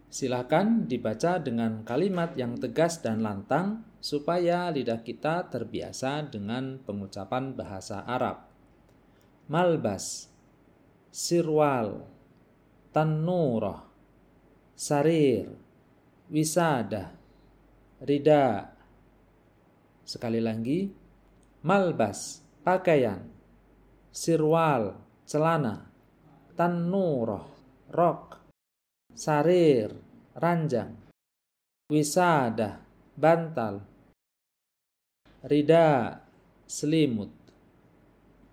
Silakan dibaca dengan kalimat yang tegas dan lantang supaya lidah kita terbiasa dengan pengucapan bahasa Arab. Malbas, sirwal, tannurah, sarir, wisada, rida. Sekali lagi, malbas, pakaian, sirwal, celana, tannurah, rok, sarir, ranjang, wisada, bantal, rida, selimut.